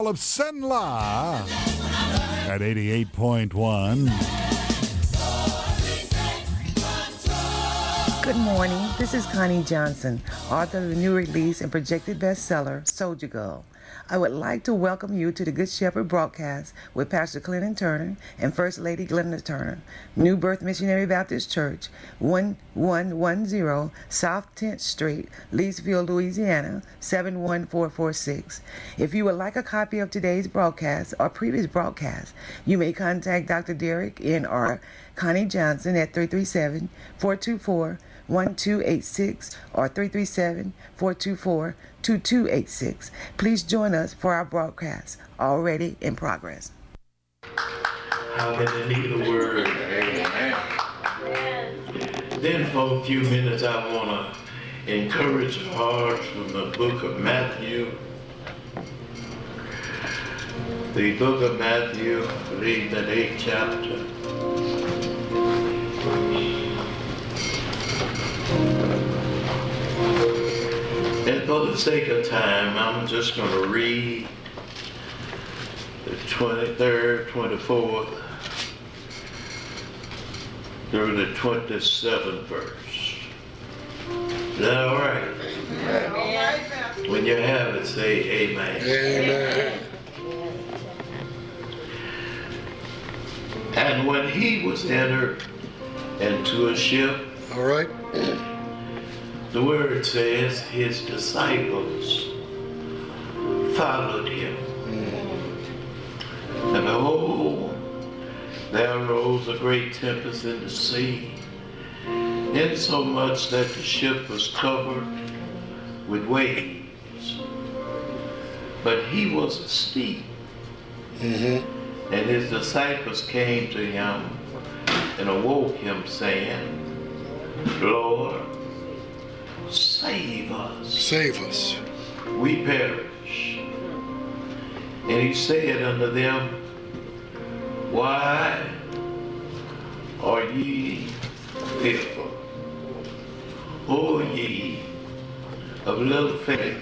of Senla at 88.1. Good morning. This is Connie Johnson, author of the new release and projected bestseller, Soldier Girl. I would like to welcome you to the Good Shepherd broadcast with Pastor Clinton Turner and First Lady Glenda Turner, New Birth Missionary Baptist Church, 1110 South 10th Street, Leesville, Louisiana, 71446. If you would like a copy of today's broadcast or previous broadcast, you may contact Dr. Derek N.R. Connie Johnson at 337-424-1286 or 337-424-2286. Please join us for our broadcast, already in progress. How many need a word? Amen. Then for a few minutes I want to encourage your hearts from the book of Matthew. The book of Matthew, read that 8th chapter. And for the sake of time, I'm just going to read the 23rd, 24th through the 27th verse. Is that all right? Amen. When you have it, say amen. Amen. And when he was entered into a ship, All right. the word says his disciples followed him. And behold, there arose a great tempest in the sea, insomuch that the ship was covered with waves. But he was asleep. And his disciples came to him and awoke him, saying, Lord, save us. Save us. We perish. And he said unto them, Why are ye fearful, O ye of little faith?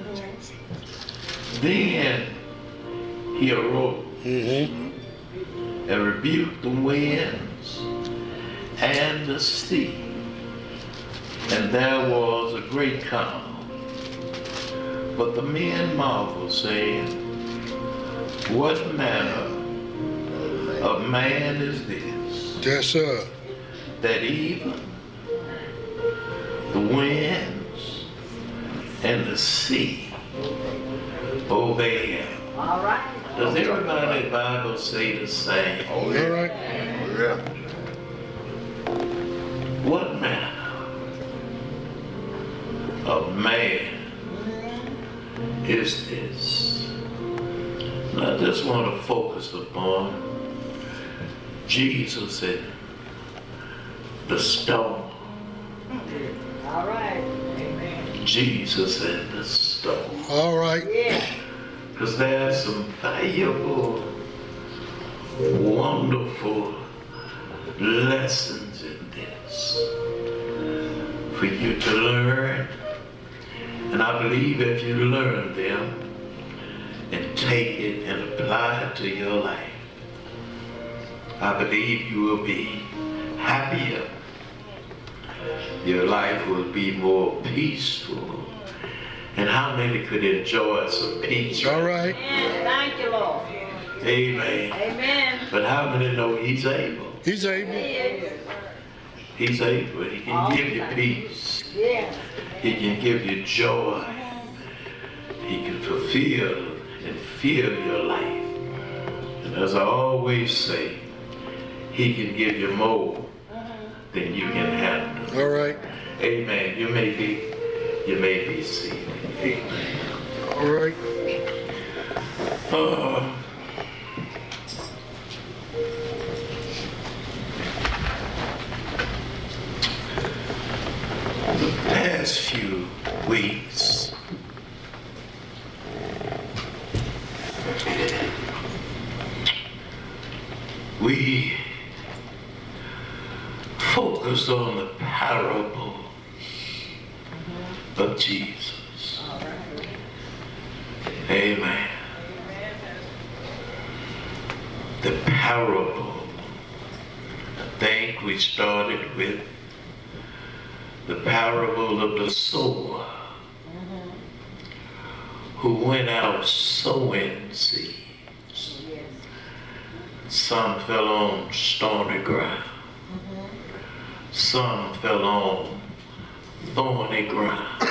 Then he arose and rebuked the winds and the sea, and there was a great calm. But the men marveled, saying, What manner of man is this, Yes, sir. that even the winds and the sea obey him? All right. Does everybody's Bible say the same? All right. Yeah. What manner of man is this? And I just want to focus upon Jesus and the storm. All right. Amen. Jesus and the storm. All right. Yeah. Because there's some valuable, wonderful lessons in this for you to learn. And I believe if you learn them and take it and apply it to your life, I believe you will be happier. Your life will be more peaceful. And how many could enjoy some peace? All right. Amen. Thank you, Lord. Amen. Amen. But how many know he's able? He's able. He is. He's able. He can give you peace. Yes. He can give you joy. He can fulfill and fill your life. And as I always say, he can give you more than you can handle. All right. Amen. You may be seated. Amen. All right. The past few weeks, we focused on the parable of Jesus. Amen. the parable. I think we started with the parable of the sower who went out sowing seeds. Some fell on stony ground. Some fell on thorny ground.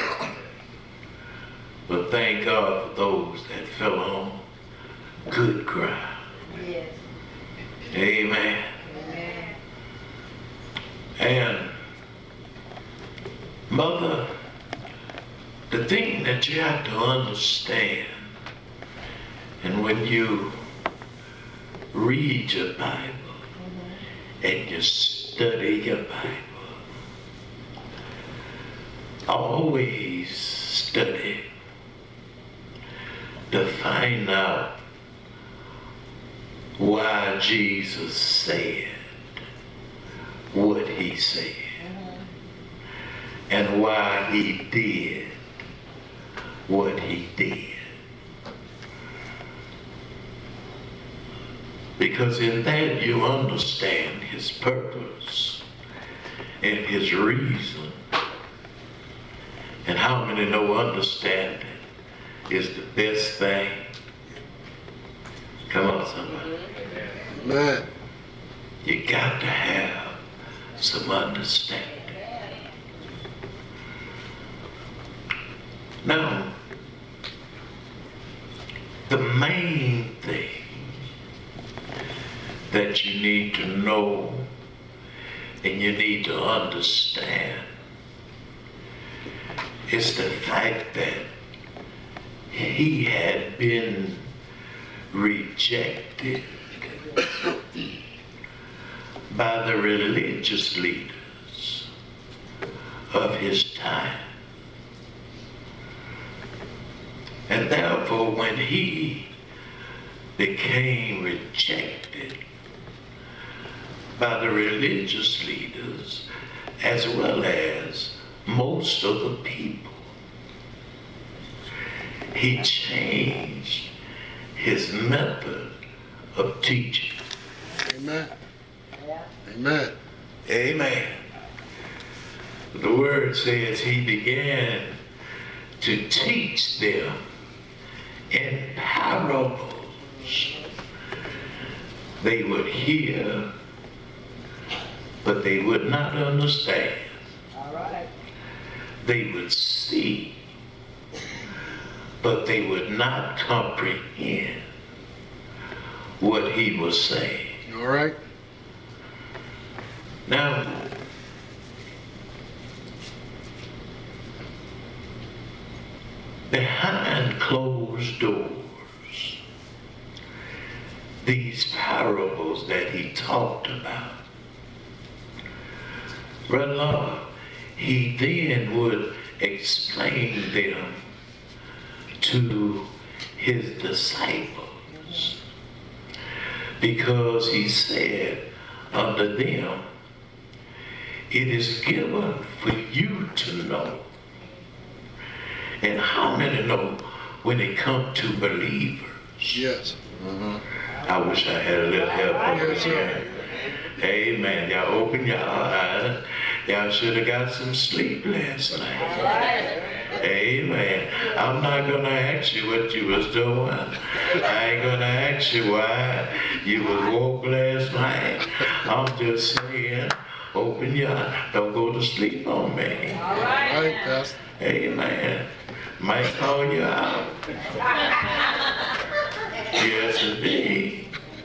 But thank God for those that fell on good ground. Yes. Amen. Amen. And Mother, the thing that you have to understand, and when you read your Bible and you study your Bible, always study to find out why Jesus said what he said and why he did what he did. Because in that you understand his purpose and his reason. And how many know understanding is the best thing? Come on, somebody. Amen. You got to have some understanding. Now, the main thing that you need to know and you need to understand is the fact that he had been rejected by the religious leaders of his time. And therefore, when he became rejected by the religious leaders as well as most of the people, he changed his method of teaching. Amen. Yeah. Amen. Amen. The word says he began to teach them in parables. They would hear, but they would not understand. All right. They would see, but they would not comprehend what he was saying. All right. Now, behind closed doors, these parables that he talked about, Brother Lord, he then would explain them to his disciples, because he said unto them, it is given for you to know. And how many know when it comes to believers? Yes. I wish I had a little help over Yes, here. Amen. Y'all open your eyes. Y'all should have got some sleep last night. Amen. I'm not going to ask you what you was doing. I ain't going to ask you why you was woke last night. I'm just saying, open your eyes. Don't go to sleep on me. All All right. right, Pastor. Amen. Might call you out. Yes, indeed.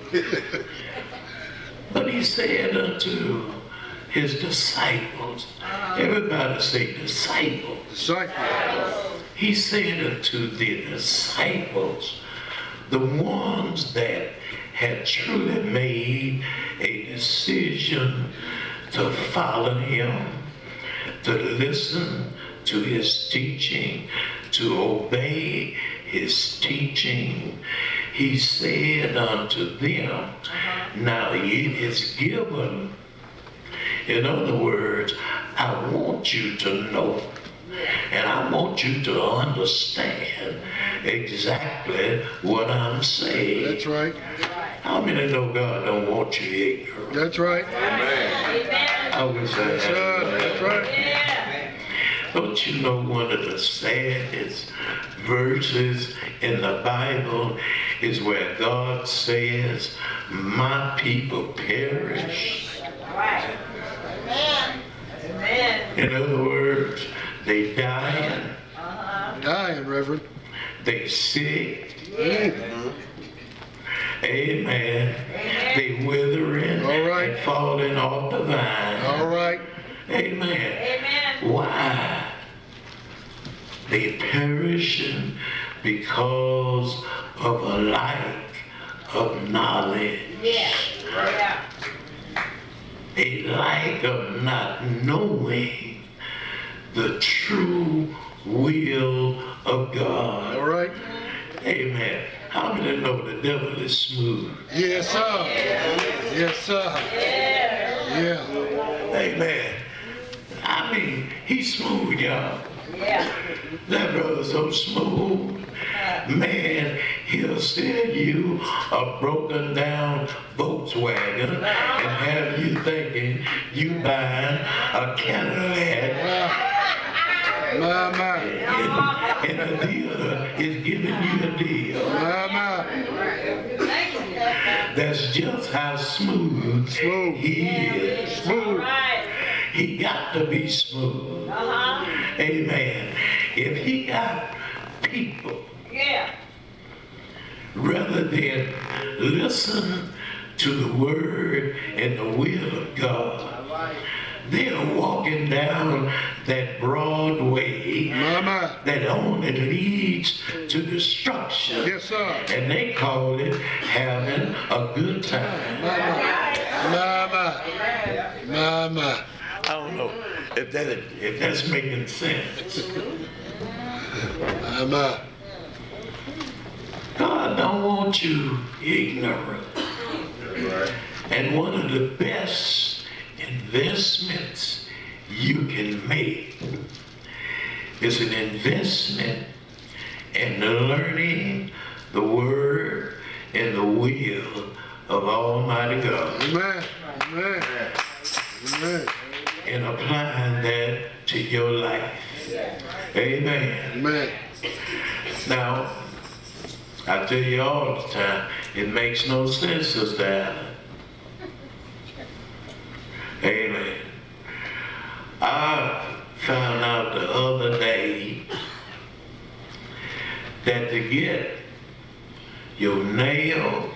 But he said unto his disciples, everybody say disciples. Disciple. He said unto the disciples, the ones that had truly made a decision to follow him, to listen to his teaching, to obey his teaching, he said unto them, now it is given. In other words, I want you to know, and I want you to understand, exactly what I'm saying. That's right. How many know God don't want you ignorant? That's right. I wish I Yes, had sir. that. That's right. Don't you know one of the saddest verses in the Bible is where God says, my people perish? Right. Amen. Amen. In other words, they dying, Dying, Reverend. they sick, amen, they withering All right. and falling off the vine. All right. Amen. Amen. Why? They perishing because of a lack of knowledge. Yeah. Yeah. A lack of not knowing the true will of God. All right. Amen. How many know the devil is smooth? Yes, sir. Yes, sir. Yeah. Amen. I mean, he's smooth, y'all. Yeah. That brother's so smooth. Man, he'll sell you a broken down Volkswagen and have you thinking you buying a Cadillac. My. And the dealer is giving you a deal. My. That's just how smooth Smooth. he is. Smooth. Right. He got to be smooth. Amen. If he got people, Yeah. rather than listen to the word and the will of God, they're walking down that broad way My. that only leads to destruction. Yes, sir. And they call it having a good time. My. I don't know if that's making sense. My. God don't want you ignorant. And one of the best investments you can make is an investment in learning the word and the will of Almighty God Amen. Amen. Amen. and applying that to your life. Amen. Amen. Now, I tell you all the time, it makes no sense, Sister Allen. Amen. I found out the other day that to get your nails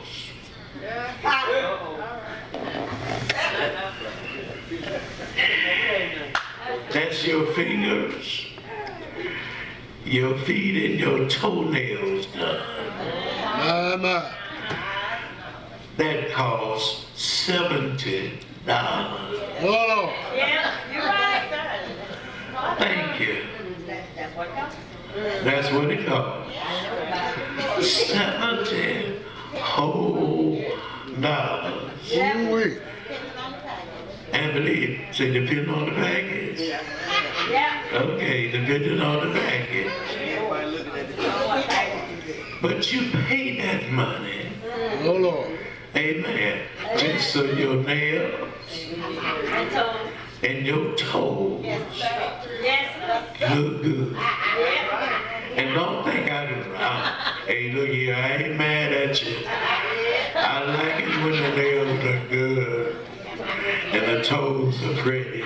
that's your fingers, your feet, and your toenails done. My. That costs $70. Oh, Yeah. You're right. Thank you. That's what comes. That's what it costs. 70 whole dollars. ooh-wee. And believe, say depending on the package. Yeah. Okay, depending on the package. But you pay that money. Oh, Lord. Amen. Just so your nails And so, and your toes yes, sir. look good. Yeah. And don't think hey, look here, I ain't mad at you. I like it when the nails look good and the toes are pretty.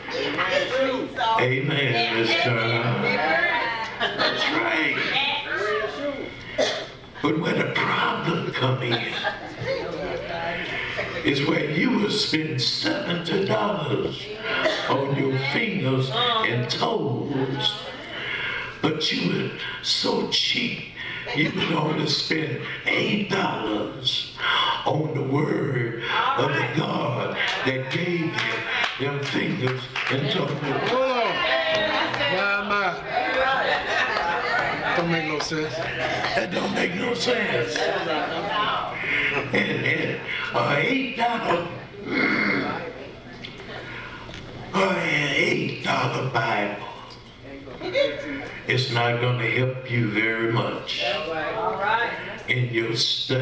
Amen, Miss Turner. That's right. But where the problem come in is where you will spend $70 on your fingers and toes, but you were so cheap, you would only spend $8 on the word of the God that gave you them fingers and toes. Oh, Lord. My. Don't make no sense. That don't make no sense. And $8, $8 Bible it's not going to help you very much All right. in your study.